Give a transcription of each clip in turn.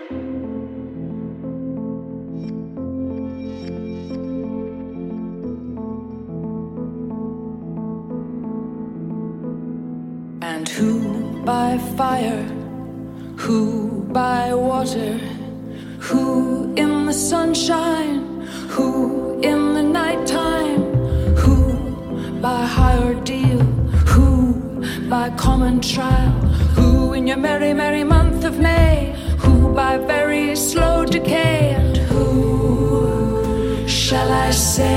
And who by fire, who by water, who in the sunshine, who in the nighttime, who by high ordeal, who by common trial, who in your merry, merry month of May, who by very slow decay, and who shall I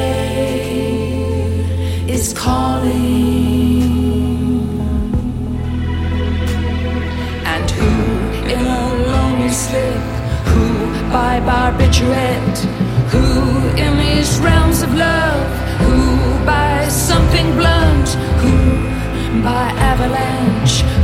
say is calling? In a lonely slip, who by barbiturate, who in these realms of love, who by something blunt, who by avalanche,